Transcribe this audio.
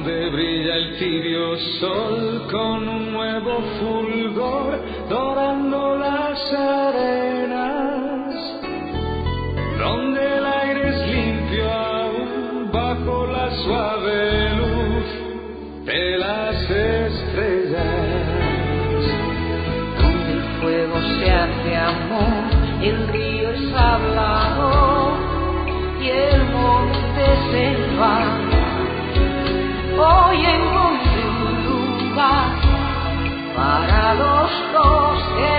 donde brilla el tibio sol con un nuevo fulgor dorando las arenas, donde el aire es limpio aún bajo la suave luz de las estrellas, donde el fuego se hace amor, el río es hablado y el monte selva. Hoy encontré un lugar para los dos.